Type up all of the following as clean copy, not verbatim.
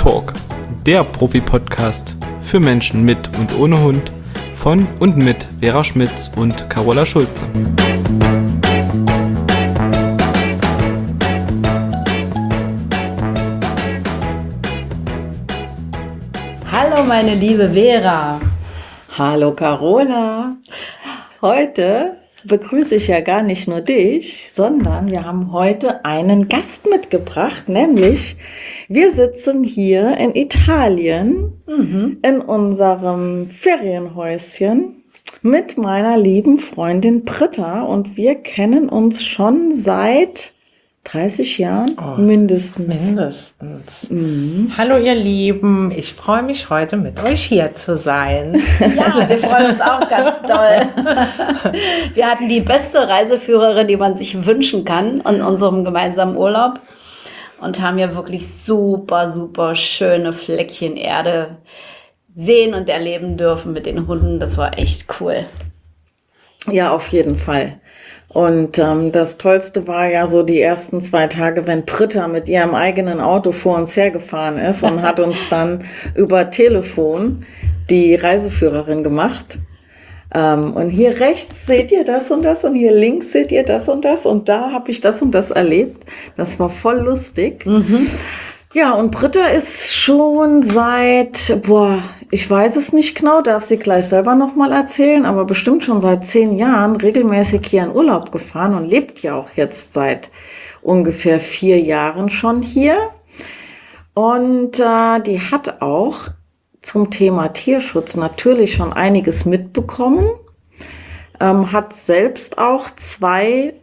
Talk, der Profi-Podcast für Menschen mit und ohne Hund von und mit Vera Schmitz und Carola Schulze. Hallo meine liebe Vera. Hallo Carola. Heute begrüße ich ja gar nicht nur dich, sondern wir haben heute einen Gast mitgebracht, nämlich wir sitzen hier in Italien in unserem Ferienhäuschen mit meiner lieben Freundin Britta und wir kennen uns schon seit 30 Jahren mindestens. Hallo ihr Lieben, ich freue mich heute mit euch hier zu sein. Ja, wir freuen uns auch ganz doll. Wir hatten die beste Reiseführerin, die man sich wünschen kann in unserem gemeinsamen Urlaub und haben ja wirklich super, super schöne Fleckchen Erde sehen und erleben dürfen mit den Hunden. Das war echt cool. Ja, auf jeden Fall. Und das Tollste war ja so die ersten 2 Tage, wenn Britta mit ihrem eigenen Auto vor uns hergefahren ist und hat uns dann über Telefon die Reiseführerin gemacht. Und hier rechts seht ihr das und das und hier links seht ihr das und das und da habe ich das und das erlebt. Das war voll lustig. Ja, und Britta ist schon seit, ich weiß es nicht genau, darf sie gleich selber nochmal erzählen, aber bestimmt schon seit 10 Jahren regelmäßig hier in Urlaub gefahren und lebt ja auch jetzt seit ungefähr 4 Jahren schon hier. Und die hat auch zum Thema Tierschutz natürlich schon einiges mitbekommen, hat selbst auch 2,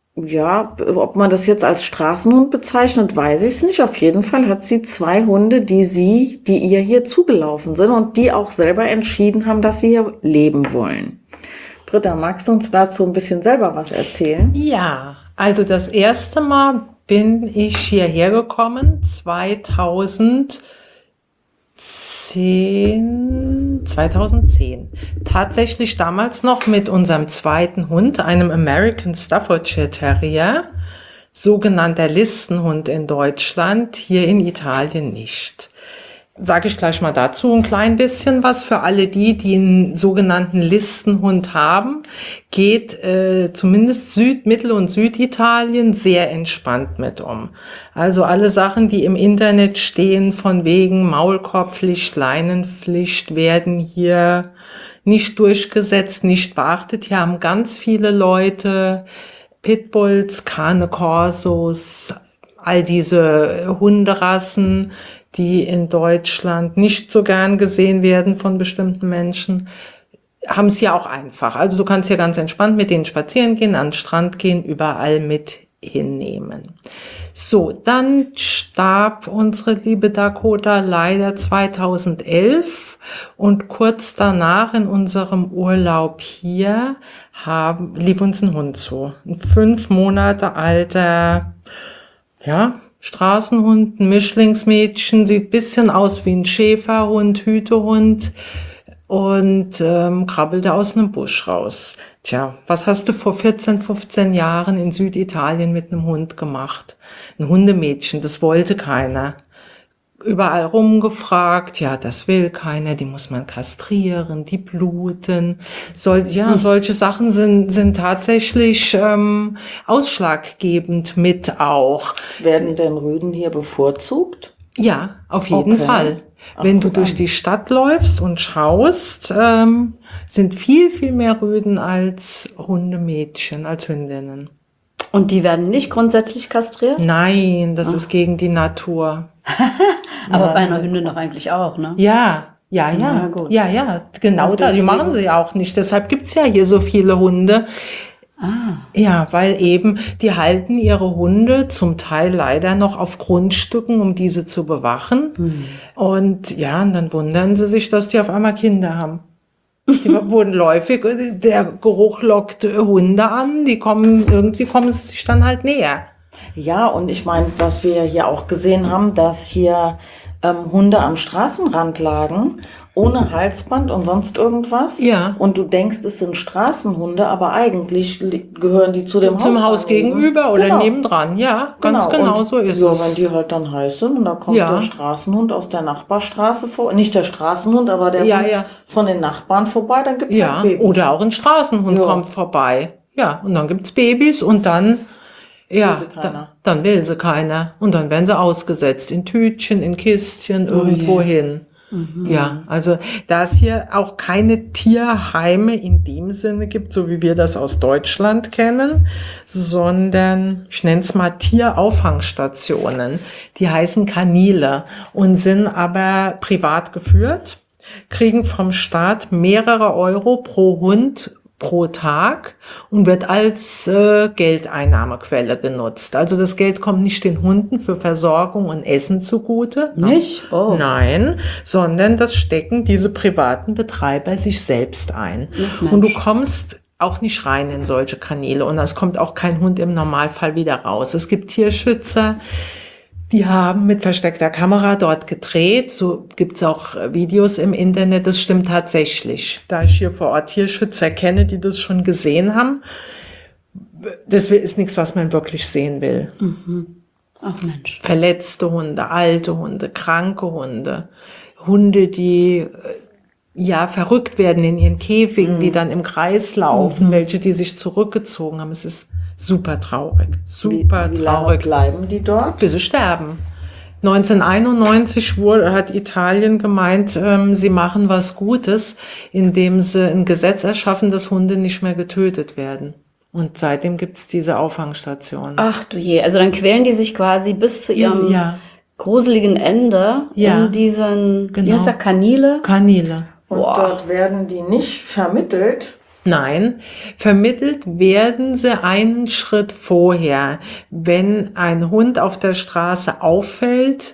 ob man das jetzt als Straßenhund bezeichnet, weiß ich es nicht. Auf jeden Fall hat sie 2 Hunde, die ihr hier zugelaufen sind und die auch selber entschieden haben, dass sie hier leben wollen. Britta, magst du uns dazu ein bisschen selber was erzählen? Ja, also das erste Mal bin ich hierher gekommen, 2010. Tatsächlich damals noch mit unserem zweiten Hund, einem American Staffordshire Terrier, sogenannter Listenhund in Deutschland, hier in Italien nicht. Sage ich gleich mal dazu ein klein bisschen was. Für alle die einen sogenannten Listenhund haben, geht zumindest Mittel- und Süditalien sehr entspannt mit um. Also alle Sachen, die im Internet stehen, von wegen Maulkorbpflicht, Leinenpflicht, werden hier nicht durchgesetzt, nicht beachtet. Hier haben ganz viele Leute Pitbulls, Cane Corsos, all diese Hunderassen, die in Deutschland nicht so gern gesehen werden von bestimmten Menschen, haben es ja auch einfach. Also du kannst hier ganz entspannt mit denen spazieren gehen, an den Strand gehen, überall mit hinnehmen. So, dann starb unsere liebe Dakota leider 2011 und kurz danach in unserem Urlaub hier lief uns ein Hund zu. Ein 5 Monate alter, Straßenhund, ein Mischlingsmädchen, sieht ein bisschen aus wie ein Schäferhund, Hütehund und krabbelte aus einem Busch raus. Tja, was hast du vor 14, 15 Jahren in Süditalien mit einem Hund gemacht? Ein Hundemädchen, das wollte keiner. Überall rumgefragt, das will keiner, die muss man kastrieren, die bluten. Solche Sachen sind tatsächlich ausschlaggebend mit auch. Werden denn Rüden hier bevorzugt? Ja, auf jeden Fall. Wenn du durch die Stadt läufst und schaust, sind viel, viel mehr Rüden als Hundemädchen, als Hündinnen. Und die werden nicht grundsätzlich kastriert? Nein, das ist gegen die Natur. Aber bei einer Hündin doch eigentlich auch, ne? Ja, gut. Genau das. Die machen sie ja auch nicht. Deshalb gibt's ja hier so viele Hunde. Ja, weil eben, die halten ihre Hunde zum Teil leider noch auf Grundstücken, um diese zu bewachen. Und und dann wundern sie sich, dass die auf einmal Kinder haben. Die wurden läufig, der Geruch lockt Hunde an, irgendwie kommen sie sich dann halt näher. Ja, und ich meine, was wir hier auch gesehen haben, dass hier Hunde am Straßenrand lagen ohne Halsband und sonst irgendwas. Ja. Und du denkst, es sind Straßenhunde, aber eigentlich gehören die zu dem Zum Haus gegenüber oder Genau. nebendran. Ja, ganz genau Und so ist ja, es. wenn die halt dann heiß sind und da kommt Ja. der Straßenhund aus der Nachbarstraße vor, nicht der Straßenhund, aber der Ja, Hund ja. von den Nachbarn vorbei, dann gibt's Ja, halt Babys. oder auch ein Straßenhund Ja. kommt vorbei. Ja, und dann gibt's Babys und dann, ja, Will sie keiner. dann will sie keiner. Und dann werden sie ausgesetzt in Tütchen, in Kistchen, irgendwo hin. Ja, also da es hier auch keine Tierheime in dem Sinne gibt, so wie wir das aus Deutschland kennen, sondern ich nenne es mal Tierauffangsstationen. Die heißen Kanile und sind aber privat geführt, kriegen vom Staat mehrere Euro pro Hund pro Tag und wird als Geldeinnahmequelle genutzt. Also das Geld kommt nicht den Hunden für Versorgung und Essen zugute. Nicht? Oh. Nein, sondern das stecken diese privaten Betreiber sich selbst ein. Mensch. Und du kommst auch nicht rein in solche Kanäle und es kommt auch kein Hund im Normalfall wieder raus. Es gibt Tierschützer, die haben mit versteckter Kamera dort gedreht. So gibt's auch Videos im Internet. Das stimmt tatsächlich. Da ich hier vor Ort Tierschützer kenne, die das schon gesehen haben, das ist nichts, was man wirklich sehen will. Ach Mensch. Verletzte Hunde, alte Hunde, kranke Hunde, Hunde, die ja verrückt werden in ihren Käfigen, die dann im Kreis laufen, welche, die sich zurückgezogen haben. Es ist super traurig, super Wie lange traurig. bleiben die dort? Bis sie sterben. 1991 hat Italien gemeint, sie machen was Gutes, indem sie ein Gesetz erschaffen, dass Hunde nicht mehr getötet werden. Und seitdem gibt's diese Auffangstation. Ach du je. Also dann quälen die sich quasi bis zu ihrem Ja. gruseligen Ende Ja. in diesen, wie Genau. heißt der, Kanäle? Kanäle. Und Boah. dort werden die nicht vermittelt. Nein, vermittelt werden sie einen Schritt vorher. Wenn ein Hund auf der Straße auffällt,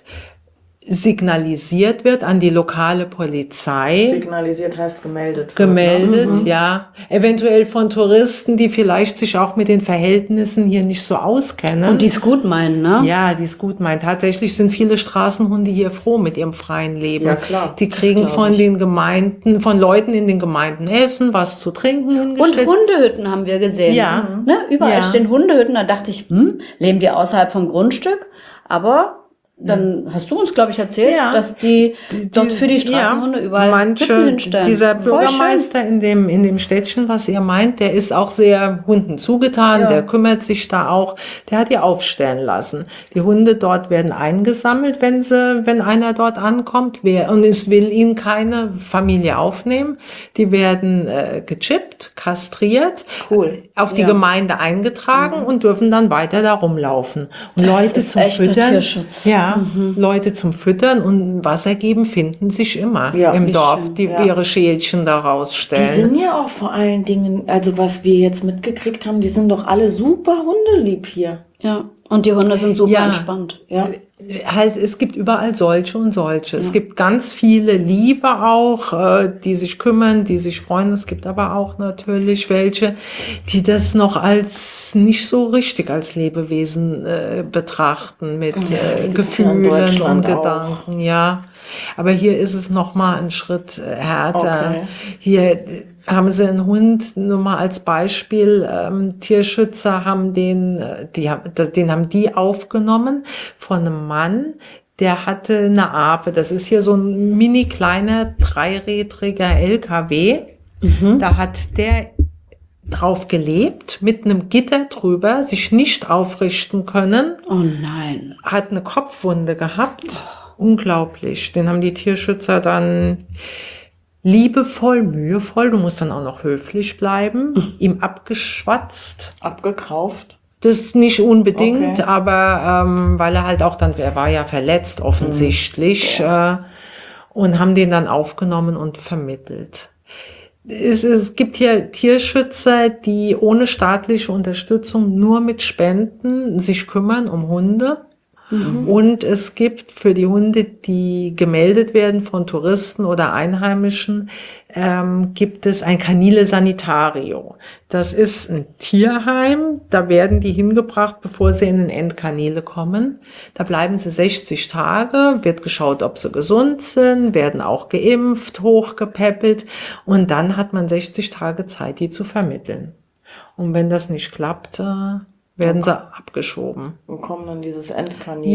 signalisiert wird an die lokale Polizei. Signalisiert heißt gemeldet. wird, Gemeldet, ja. Eventuell von Touristen, die vielleicht sich auch mit den Verhältnissen hier nicht so auskennen. Und die es gut meinen, ne? Ja, die es gut meint. Tatsächlich sind viele Straßenhunde hier froh mit ihrem freien Leben. Ja, klar. Die Das kriegen glaub von ich. den Gemeinden, von Leuten in den Gemeinden Essen, was zu trinken Und hingestellt. Hundehütten haben wir gesehen. Ja. Ne? Überall Ja. stehen Hundehütten. Da dachte ich, leben die außerhalb vom Grundstück? Aber dann hast du uns, glaube ich, erzählt, Ja. dass die dort für die Straßenhunde überall Hütten manche, hinstellen. dieser Voll Bürgermeister in dem Städtchen, was ihr meint, der ist auch sehr Hunden zugetan, Ja. der kümmert sich da auch, der hat die aufstellen lassen. Die Hunde dort werden eingesammelt, wenn einer dort ankommt, und es will ihn keine Familie aufnehmen. Die werden gechippt, kastriert, Cool. auf die Ja. Gemeinde eingetragen und dürfen dann weiter da rumlaufen. Und Das Leute ist zum echter Füttern, Tierschutz. ja, Leute zum Füttern und Wasser geben finden sich immer Ja, im wie Dorf, schön, die ja. ihre Schälchen da Die rausstellen. sind ja auch vor allen Dingen, also was wir jetzt mitgekriegt haben, die sind doch alle super hundelieb hier. Ja. Und die Hunde sind super Ja. entspannt. Ja. Halt, es gibt überall solche und solche. Es gibt ganz viele Liebe auch, die sich kümmern, die sich freuen. Es gibt aber auch natürlich welche, die das noch als nicht so richtig als Lebewesen betrachten mit die gibt's ja in Gefühlen Deutschland und auch. Gedanken. Ja, aber hier ist es noch mal ein Schritt härter. Okay. Hier haben sie einen Hund, nur mal als Beispiel, Tierschützer haben den haben die aufgenommen von einem Mann, der hatte eine Ape. Das ist hier so ein mini kleiner dreirädriger LKW. Da hat der drauf gelebt, mit einem Gitter drüber, sich nicht aufrichten können, Oh nein. hat eine Kopfwunde gehabt. Unglaublich. Den haben die Tierschützer dann liebevoll, mühevoll, du musst dann auch noch höflich bleiben, ihm abgeschwatzt. Abgekauft. Das nicht unbedingt, Okay. aber weil er halt auch dann, er war ja verletzt offensichtlich, und haben den dann aufgenommen und vermittelt. Es gibt hier Tierschützer, die ohne staatliche Unterstützung nur mit Spenden sich kümmern um Hunde. Und es gibt für die Hunde, die gemeldet werden von Touristen oder Einheimischen, gibt es ein Canile Sanitario. Das ist ein Tierheim, da werden die hingebracht, bevor sie in den Endkanile kommen. Da bleiben sie 60 Tage, wird geschaut, ob sie gesund sind, werden auch geimpft, hochgepäppelt und dann hat man 60 Tage Zeit, die zu vermitteln. Und wenn das nicht klappt, werden sie abgeschoben. Und kommen dann dieses Endkanil.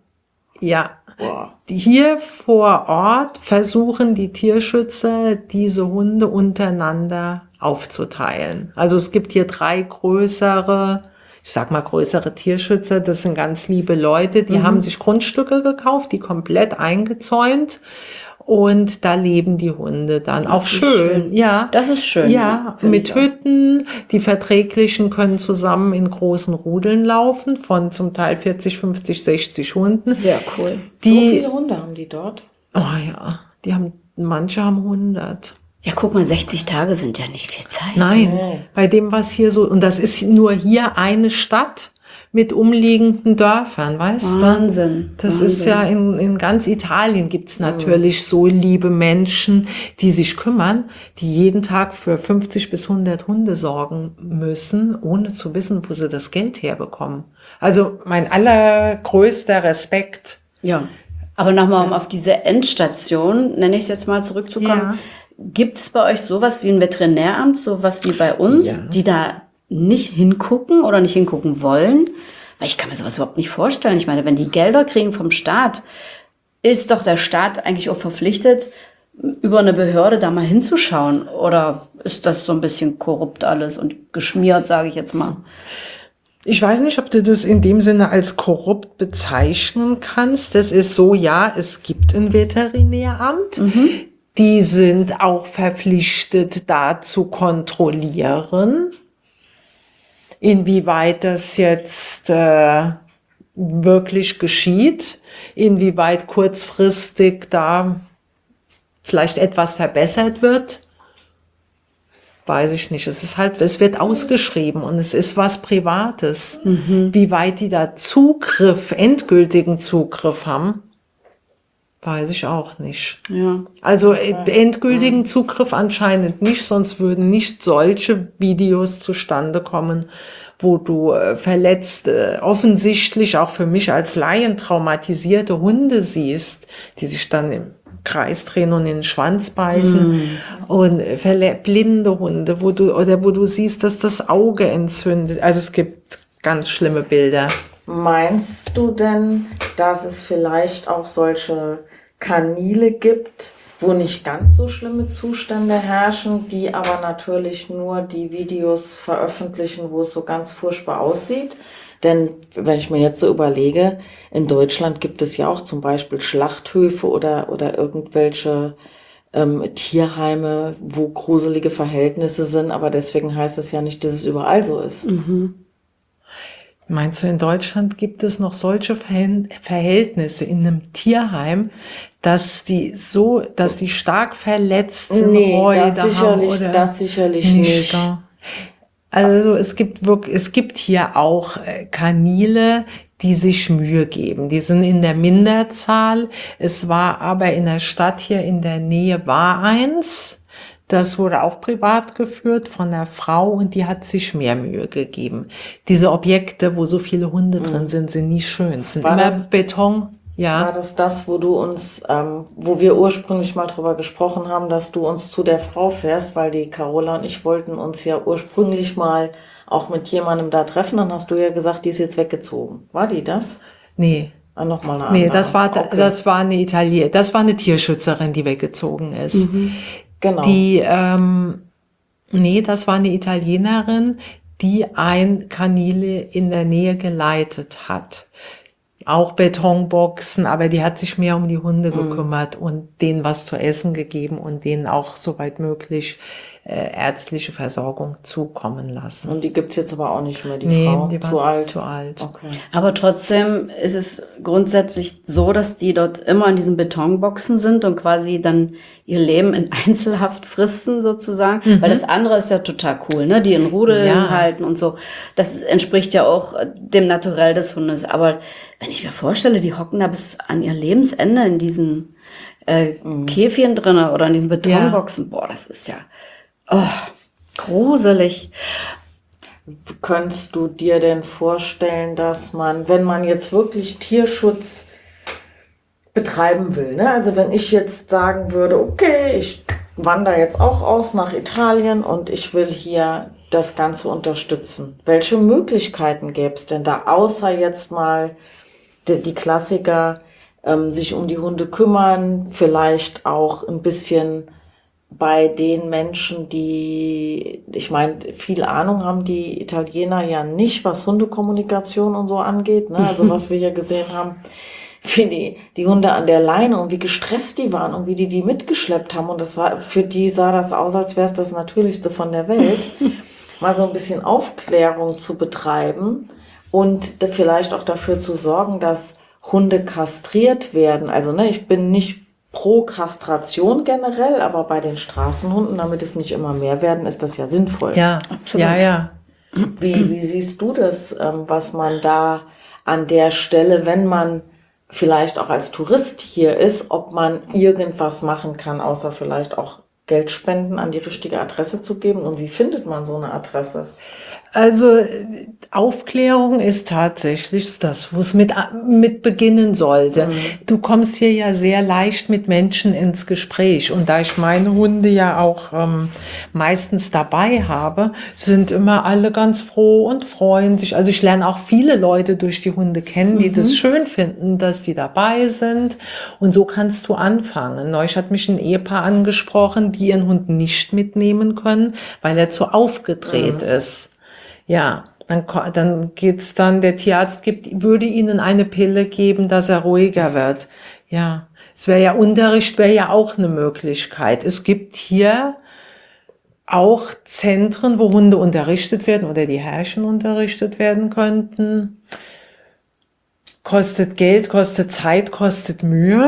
Ja. Boah. Hier vor Ort versuchen die Tierschützer, diese Hunde untereinander aufzuteilen. Also es gibt hier 3 größere Tierschützer. Das sind ganz liebe Leute, die haben sich Grundstücke gekauft, die komplett eingezäunt. Und da leben die Hunde dann auch schön. Ja, Das ist schön. ja, finde mit ich auch. Hütten. Die Verträglichen können zusammen in großen Rudeln laufen, von zum Teil 40, 50, 60 Hunden. Sehr cool. So viele Hunde haben die dort? Oh ja, manche haben 100. Ja, guck mal, 60 Tage sind ja nicht viel Zeit. Nein, Nee. bei dem, was hier so, und das ist nur hier eine Stadt mit umliegenden Dörfern, weißt du? Wahnsinn. Das Wahnsinn. ist ja in ganz Italien gibt's natürlich so liebe Menschen, die sich kümmern, die jeden Tag für 50 bis 100 Hunde sorgen müssen, ohne zu wissen, wo sie das Geld herbekommen. Also mein allergrößter Respekt. Ja. Aber nochmal, um auf diese Endstation, nenne ich es jetzt mal, zurückzukommen. Ja. Gibt es bei euch sowas wie ein Veterinäramt, sowas wie bei uns, Ja. die da nicht hingucken oder nicht hingucken wollen? Weil ich kann mir sowas überhaupt nicht vorstellen. Ich meine, wenn die Gelder kriegen vom Staat, ist doch der Staat eigentlich auch verpflichtet, über eine Behörde da mal hinzuschauen. Oder ist das so ein bisschen korrupt alles und geschmiert, sage ich jetzt mal? Ich weiß nicht, ob du das in dem Sinne als korrupt bezeichnen kannst. Das ist so, ja, es gibt ein Veterinäramt. Die sind auch verpflichtet, da zu kontrollieren, inwieweit das jetzt wirklich geschieht, inwieweit kurzfristig da vielleicht etwas verbessert wird. Weiß ich nicht. Es wird ausgeschrieben und es ist was Privates. Wie weit die da endgültigen Zugriff haben, weiß ich auch nicht. Ja. Also endgültigen Zugriff anscheinend nicht, sonst würden nicht solche Videos zustande kommen, wo du verletzte, offensichtlich auch für mich als Laien traumatisierte Hunde siehst, die sich dann im Kreis drehen und in den Schwanz beißen und blinde Hunde, wo du siehst, dass das Auge entzündet. Also es gibt ganz schlimme Bilder. Meinst du denn, dass es vielleicht auch solche Kanile gibt, wo nicht ganz so schlimme Zustände herrschen, die aber natürlich nur die Videos veröffentlichen, wo es so ganz furchtbar aussieht? Denn wenn ich mir jetzt so überlege, in Deutschland gibt es ja auch zum Beispiel Schlachthöfe oder irgendwelche Tierheime, wo gruselige Verhältnisse sind, aber deswegen heißt es ja nicht, dass es überall so ist. Meinst du, in Deutschland gibt es noch solche Verhältnisse in einem Tierheim, dass die stark verletzt sind, Nee, Freude das sicherlich nicht. gell? Also es gibt hier auch Kanile, die sich Mühe geben. Die sind in der Minderzahl. Es war aber in der Stadt hier in der Nähe war eins. Das wurde auch privat geführt von einer Frau und die hat sich mehr Mühe gegeben. Diese Objekte, wo so viele Hunde drin sind, sind nie schön. Es sind War immer das- Beton. Ja. War das, wo du uns, wo wir ursprünglich mal drüber gesprochen haben, dass du uns zu der Frau fährst, weil die Carola und ich wollten uns ja ursprünglich mal auch mit jemandem da treffen, dann hast du ja gesagt, die ist jetzt weggezogen. War die das? Nee. Nochmal eine Nee, andere. das war Okay. das war eine Tierschützerin, die weggezogen ist. Genau. Nee, das war eine Italienerin, die ein Kanile in der Nähe geleitet hat. Auch Betonboxen, aber die hat sich mehr um die Hunde gekümmert und denen was zu essen gegeben und denen auch soweit möglich ärztliche Versorgung zukommen lassen. Und die gibt's jetzt aber auch nicht mehr, die Nee, Frau? die war zu alt? zu alt. Okay. Aber trotzdem ist es grundsätzlich so, dass die dort immer in diesen Betonboxen sind und quasi dann ihr Leben in Einzelhaft fristen sozusagen. Weil das andere ist ja total cool, ne? Die in Rudeln Ja. halten und so. Das entspricht ja auch dem Naturell des Hundes. Aber wenn ich mir vorstelle, die hocken da bis an ihr Lebensende in diesen Käfchen drinne oder in diesen Betonboxen. Boah, das ist ja gruselig. Könntest du dir denn vorstellen, dass man, wenn man jetzt wirklich Tierschutz betreiben will, ne? Also wenn ich jetzt sagen würde, okay, ich wandere jetzt auch aus nach Italien und ich will hier das Ganze unterstützen. Welche Möglichkeiten gäbe es denn da, außer jetzt mal die Klassiker, sich um die Hunde kümmern, vielleicht auch ein bisschen bei den Menschen, die, ich meine, viel Ahnung haben die Italiener ja nicht, was Hundekommunikation und so angeht, ne? Also was wir hier gesehen haben, wie die Hunde an der Leine und wie gestresst die waren und wie die mitgeschleppt haben. Und das war, für die sah das aus, als wäre es das Natürlichste von der Welt. Mal so ein bisschen Aufklärung zu betreiben und vielleicht auch dafür zu sorgen, dass Hunde kastriert werden. Also, ne, ich bin nicht pro Kastration generell, aber bei den Straßenhunden, damit es nicht immer mehr werden, ist das ja sinnvoll. Ja, Absolut. ja. Wie siehst du das, was man da an der Stelle, wenn man vielleicht auch als Tourist hier ist, ob man irgendwas machen kann, außer vielleicht auch Geld spenden, an die richtige Adresse zu geben? Und wie findet man so eine Adresse? Also Aufklärung ist tatsächlich das, wo es mit beginnen sollte. Du kommst hier ja sehr leicht mit Menschen ins Gespräch. Und da ich meine Hunde ja auch meistens dabei habe, sind immer alle ganz froh und freuen sich. Also ich lerne auch viele Leute durch die Hunde kennen, die das schön finden, dass die dabei sind. Und so kannst du anfangen. Neulich hat mich ein Ehepaar angesprochen, die ihren Hund nicht mitnehmen können, weil er zu aufgedreht ist. Ja, dann geht's dann, der Tierarzt würde ihnen eine Pille geben, dass er ruhiger wird. Ja, es wäre ja, Unterricht wäre ja auch eine Möglichkeit. Es gibt hier auch Zentren, wo Hunde unterrichtet werden oder die Herrchen unterrichtet werden könnten. Kostet Geld, kostet Zeit, kostet Mühe.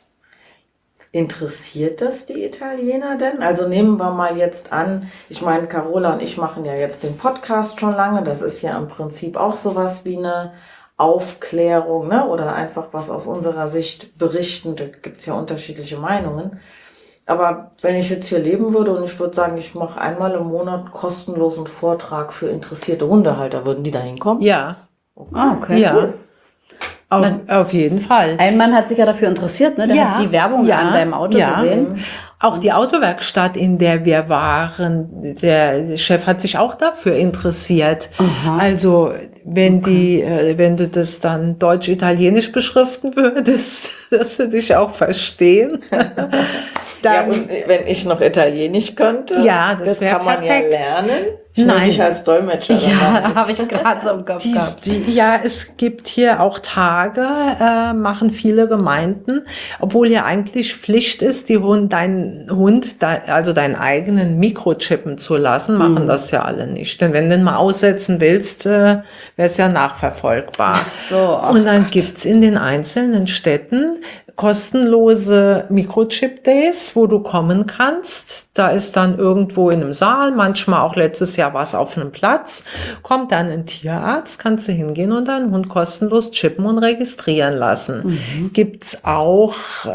Interessiert das die Italiener denn? Also nehmen wir mal jetzt an, ich meine, Carola und ich machen ja jetzt den Podcast schon lange. Das ist ja im Prinzip auch sowas wie eine Aufklärung, ne? Oder einfach was aus unserer Sicht berichten. Da gibt's ja unterschiedliche Meinungen. Aber wenn ich jetzt hier leben würde und ich würde sagen, ich mache einmal im Monat kostenlosen Vortrag für interessierte Hundehalter, würden die da hinkommen? Ja, Okay, ja. cool. Auf jeden Fall. Ein Mann hat sich ja dafür interessiert, ne? Der hat die Werbung an deinem Auto gesehen. Auch die Autowerkstatt, in der wir waren, der Chef hat sich auch dafür interessiert. Also wenn du das dann deutsch-italienisch beschriften würdest, dass sie dich auch verstehen. Ja, und wenn ich noch Italienisch könnte, ja, das kann man perfekt. ja lernen. Nein. Nicht als Dolmetscher. Ja, habe ich gerade so im Kopf gehabt. Ja, es gibt hier auch Tage, machen viele Gemeinden, obwohl ja eigentlich Pflicht ist, deinen Hund, also deinen eigenen Mikrochippen zu lassen, machen das ja alle nicht. Denn wenn du den mal aussetzen willst, wäre es ja nachverfolgbar. Ach so, Und dann gibt's in den einzelnen Städten kostenlose Microchip-Days, wo du kommen kannst. Da ist dann irgendwo in einem Saal, manchmal auch letztes Jahr was auf einem Platz, kommt dann ein Tierarzt, kannst du hingehen und deinen Hund kostenlos chippen und registrieren lassen. Gibt's auch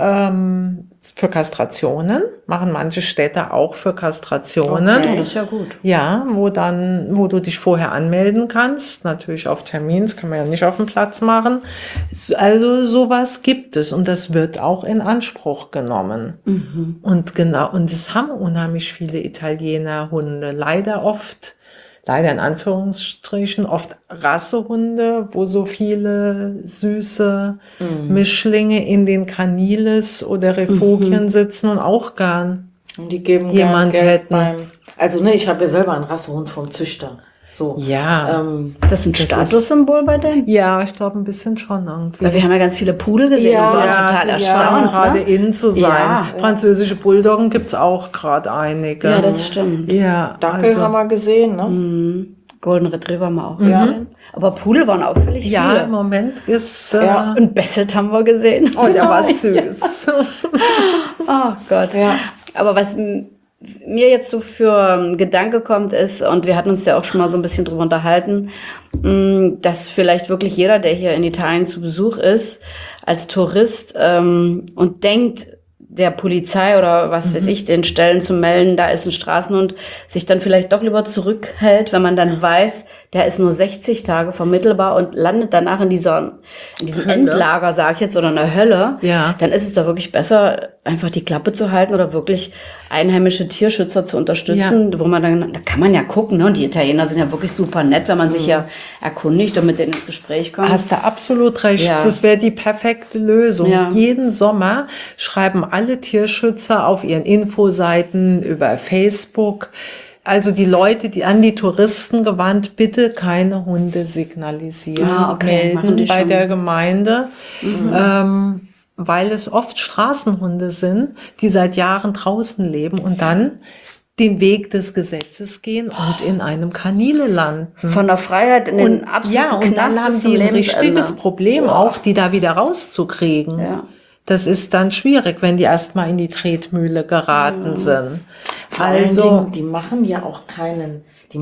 für Kastrationen, machen manche Städte auch für Kastrationen. Okay, das ist ja gut. Ja, wo du dich vorher anmelden kannst, natürlich auf Termin, das kann man ja nicht auf dem Platz machen. Also sowas gibt es und das wird auch in Anspruch genommen. Und es haben unheimlich viele Italiener Hunde, leider in Anführungsstrichen, oft Rassehunde, wo so viele süße Mischlinge in den Caniles oder Refugien sitzen und auch gern Und die geben jemand gern Geld hätten. also ne, ich habe ja selber einen Rassehund vom Züchter. So. Ja. Ist das ein Statussymbol bei denen? Ja, ich glaube ein bisschen schon irgendwie. Weil wir haben ja ganz viele Pudel gesehen Ja, und waren total das erstaunt. scheint gerade Ne? in zu sein. Ja. Französische Bulldoggen gibt's auch gerade einige. Ja, das stimmt. Ja, Dackel haben wir gesehen, ne? Golden Retriever haben wir auch gesehen. Aber Pudel waren auffällig ja, viele. im Moment ist... Und Basset haben wir gesehen. Oh, der war süß. Oh Gott. Ja. Aber was mir jetzt so für ein Gedanke kommt, ist, und wir hatten uns ja auch schon mal so ein bisschen drüber unterhalten, dass vielleicht wirklich jeder, der hier in Italien zu Besuch ist, als Tourist und denkt, der Polizei oder was weiß ich, den Stellen zu melden, da ist ein Straßenhund, sich dann vielleicht doch lieber zurückhält, wenn man dann weiß, der ist nur 60 Tage vermittelbar und landet danach in diesem Hölle. Endlager, sag ich jetzt, oder in der Hölle, Ja. dann ist es doch wirklich besser, einfach die Klappe zu halten oder wirklich einheimische Tierschützer zu unterstützen, wo man dann, da kann man ja gucken, ne? Und die Italiener sind ja wirklich super nett, wenn man sich ja erkundigt und mit denen ins Gespräch kommt. Hast du absolut recht. Ja. Das wäre die perfekte Lösung. Ja. Jeden Sommer schreiben alle Tierschützer auf ihren Infoseiten über Facebook, also die Leute, die an die Touristen gewandt, bitte keine Hunde signalisieren, Okay, machen melden die bei schon. der Gemeinde, weil es oft Straßenhunde sind, die seit Jahren draußen leben und dann den Weg des Gesetzes gehen und in einem Kanile landen. Von der Freiheit in den Und, absoluten ja, und dann Knast haben bis zum die ein Lebensende. richtiges Problem, auch die da wieder rauszukriegen. Ja. Das ist dann schwierig, wenn die erstmal in die Tretmühle geraten sind. Vor allen Dingen, die machen ja auch keinen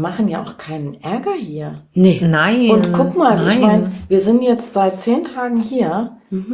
Ärger hier. Nee. Nein. Und guck mal, nein. ich meine, wir sind jetzt seit 10 Tagen hier.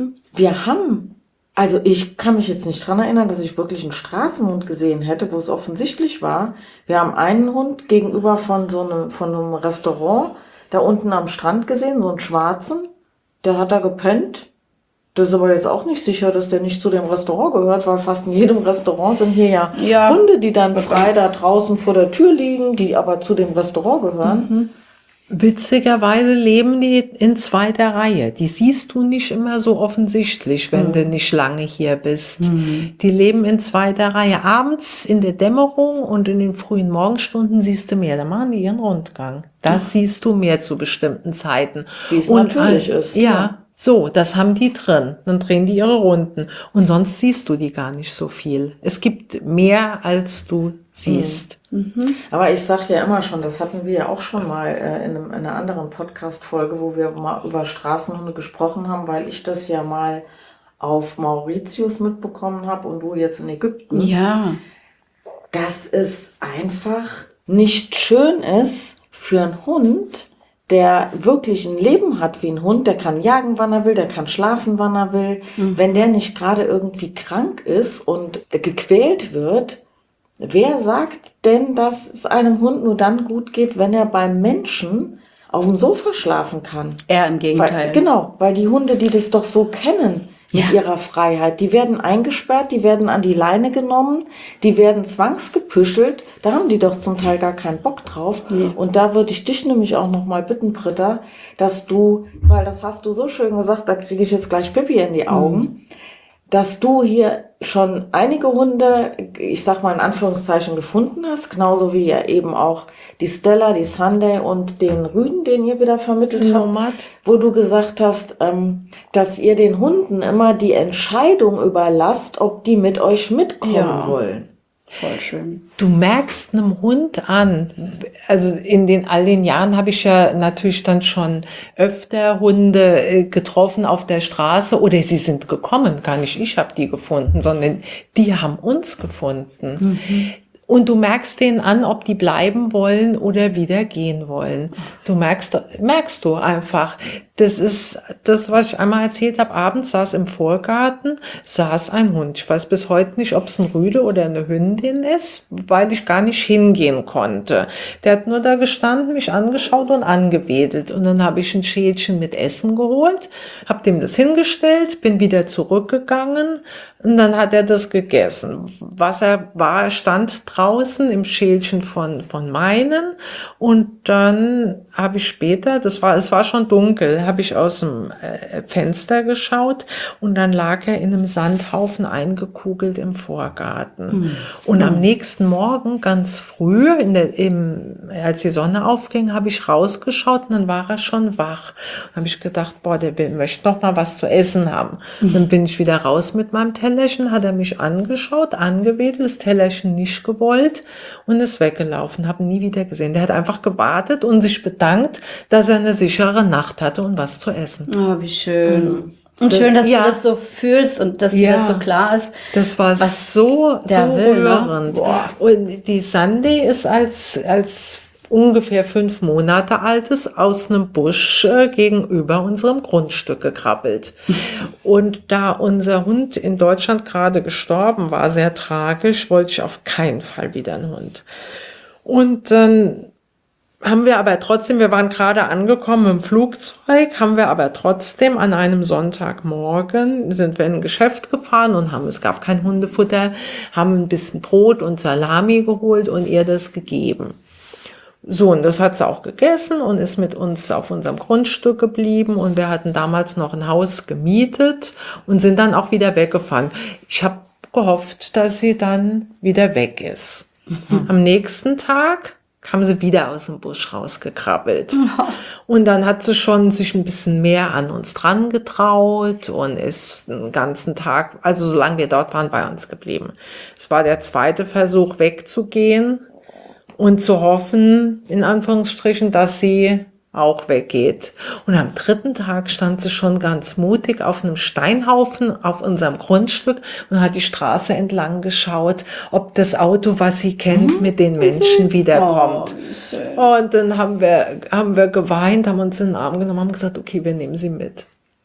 Wir haben, also ich kann mich jetzt nicht dran erinnern, dass ich wirklich einen Straßenhund gesehen hätte, wo es offensichtlich war. Wir haben einen Hund gegenüber von von einem Restaurant da unten am Strand gesehen, so einen schwarzen. Der hat da gepennt. Das ist aber jetzt auch nicht sicher, dass der nicht zu dem Restaurant gehört, weil fast in jedem Restaurant sind hier ja Hunde, die dann frei da draußen vor der Tür liegen, die aber zu dem Restaurant gehören. Witzigerweise leben die in zweiter Reihe. Die siehst du nicht immer so offensichtlich, wenn du nicht lange hier bist. Die leben in zweiter Reihe. Abends in der Dämmerung und in den frühen Morgenstunden siehst du mehr. Da machen die ihren Rundgang. Das siehst du mehr zu bestimmten Zeiten. Wie es Und natürlich ist. Ja. So, das haben die drin. Dann drehen die ihre Runden. Und sonst siehst du die gar nicht so viel. Es gibt mehr, als du siehst. Aber ich sage ja immer schon, das hatten wir ja auch schon mal in einer anderen Podcast-Folge, wo wir mal über Straßenhunde gesprochen haben, weil ich das ja mal auf Mauritius mitbekommen habe und du jetzt in Ägypten. Ja. Dass es einfach nicht schön ist für einen Hund, der wirklich ein Leben hat wie ein Hund, der kann jagen, wann er will, der kann schlafen, wann er will. Wenn der nicht gerade irgendwie krank ist und gequält wird, wer sagt denn, dass es einem Hund nur dann gut geht, wenn er beim Menschen auf dem Sofa schlafen kann? Eher im Gegenteil. Weil die Hunde, die das doch so kennen, mit ihrer Freiheit, die werden eingesperrt, die werden an die Leine genommen, die werden zwangsgepüschelt, da haben die doch zum Teil gar keinen Bock drauf. Und da würde ich dich nämlich auch noch mal bitten, Britta, dass du, weil das hast du so schön gesagt, da kriege ich jetzt gleich Pipi in die Augen, dass du hier schon einige Hunde, ich sag mal in Anführungszeichen, gefunden hast, genauso wie ja eben auch die Stella, die Sunday und den Rüden, den ihr wieder vermittelt habt, Nomad. wo du gesagt hast, dass ihr den Hunden immer die Entscheidung überlasst, ob die mit euch mitkommen wollen. Voll schön. Du merkst einem Hund an, also all den Jahren habe ich ja natürlich dann schon öfter Hunde getroffen auf der Straße oder sie sind gekommen, gar nicht ich habe die gefunden, sondern die haben uns gefunden. Und du merkst denen an, ob die bleiben wollen oder wieder gehen wollen. Du merkst du einfach. Das ist das, was ich einmal erzählt habe. Abends saß im Vorgarten, saß ein Hund. Ich weiß bis heute nicht, ob es ein Rüde oder eine Hündin ist, weil ich gar nicht hingehen konnte. Der hat nur da gestanden, mich angeschaut und angewedelt. Und dann habe ich ein Schälchen mit Essen geholt, habe dem das hingestellt, bin wieder zurückgegangen und dann hat er das gegessen. Was er war, stand draußen im Schälchen von meinen. Und dann habe ich später, es war schon dunkel, habe ich aus dem Fenster geschaut und dann lag er in einem Sandhaufen eingekugelt im Vorgarten. Und am nächsten Morgen, ganz früh, als die Sonne aufging, habe ich rausgeschaut und dann war er schon wach. Dann habe ich gedacht, der möchte noch mal was zu essen haben. Dann bin ich wieder raus mit meinem Tellerchen, hat er mich angeschaut, angewedelt, das Tellerchen nicht gewollt und ist weggelaufen, habe ihn nie wieder gesehen. Der hat einfach gewartet und sich bedankt, dass er eine sichere Nacht hatte und was zu essen. Oh, wie schön. Und schön, dass du das so fühlst und dass dir das so klar ist. Das war so rührend. Ne? Und die Sunday ist als ungefähr 5 Monate altes aus einem Busch gegenüber unserem Grundstück gekrabbelt. Und da unser Hund in Deutschland gerade gestorben war, sehr tragisch, wollte ich auf keinen Fall wieder einen Hund. Und dann haben wir aber trotzdem, wir waren gerade angekommen im Flugzeug, haben wir aber trotzdem an einem Sonntagmorgen sind wir in ein Geschäft gefahren und es gab kein Hundefutter, haben ein bisschen Brot und Salami geholt und ihr das gegeben. So, und das hat sie auch gegessen und ist mit uns auf unserem Grundstück geblieben und wir hatten damals noch ein Haus gemietet und sind dann auch wieder weggefahren. Ich habe gehofft, dass sie dann wieder weg ist. Am nächsten Tag kam sie wieder aus dem Busch rausgekrabbelt. Und dann hat sie schon sich ein bisschen mehr an uns dran getraut und ist den ganzen Tag, also solange wir dort waren, bei uns geblieben. Es war der zweite Versuch, wegzugehen und zu hoffen, in Anführungsstrichen, dass sie auch weggeht. Und am 3. Tag stand sie schon ganz mutig auf einem Steinhaufen auf unserem Grundstück und hat die Straße entlang geschaut, ob das Auto, was sie kennt, mit den Menschen wiederkommt. Und dann haben wir geweint, haben uns in den Arm genommen, haben gesagt, okay, wir nehmen sie mit.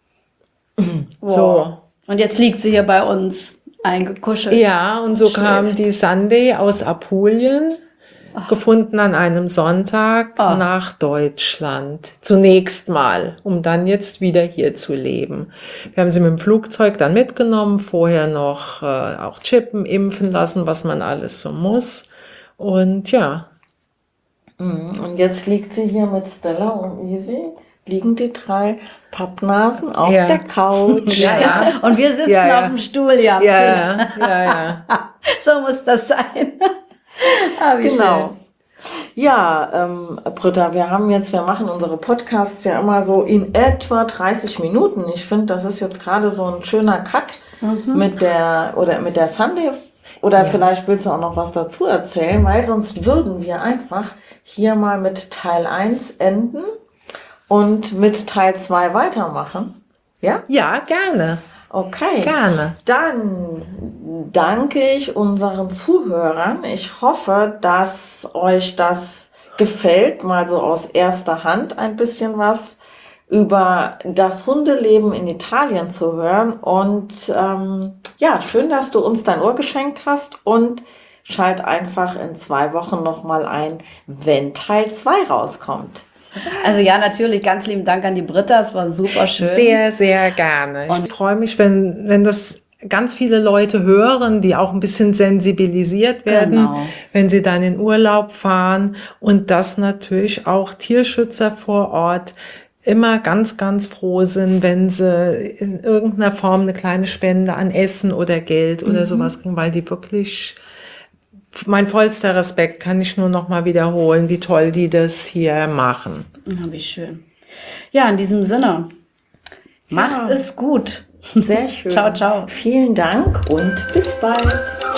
Wow. So. Und jetzt liegt sie hier bei uns eingekuschelt. Ja, und so kam die Sunday aus Apulien, gefunden an einem Sonntag nach Deutschland. Zunächst mal, um dann jetzt wieder hier zu leben. Wir haben sie mit dem Flugzeug dann mitgenommen, vorher noch auch chippen, impfen lassen, was man alles so muss. Und ja. Und jetzt liegt sie hier mit Stella und Easy. Liegen die 3 Pappnasen auf der Couch. Ja. Und wir sitzen auf dem Stuhl hier am Tisch. Ja. So muss das sein. Wie Genau. schön. Ja, Britta, wir machen unsere Podcasts ja immer so in etwa 30 Minuten. Ich finde, das ist jetzt gerade so ein schöner Cut mit der Sunday. Oder vielleicht willst du auch noch was dazu erzählen, weil sonst würden wir einfach hier mal mit Teil 1 enden und mit Teil 2 weitermachen. Ja? Ja, gerne. Okay. Gerne. Dann danke ich unseren Zuhörern. Ich hoffe, dass euch das gefällt, mal so aus erster Hand ein bisschen was über das Hundeleben in Italien zu hören. Und schön, dass du uns dein Ohr geschenkt hast und schalt einfach in 2 Wochen nochmal ein, wenn Teil 2 rauskommt. Also ja, natürlich, ganz lieben Dank an die Britta, es war super schön. Sehr, sehr gerne. Ich freue mich, wenn das ganz viele Leute hören, die auch ein bisschen sensibilisiert werden, wenn sie dann in Urlaub fahren und dass natürlich auch Tierschützer vor Ort immer ganz, ganz froh sind, wenn sie in irgendeiner Form eine kleine Spende an Essen oder Geld oder sowas kriegen, weil die wirklich, mein vollster Respekt, kann ich nur noch mal wiederholen, wie toll die das hier machen. Ja, wie schön. Ja, in diesem Sinne, macht es gut. Sehr schön. Ciao, ciao. Vielen Dank und bis bald.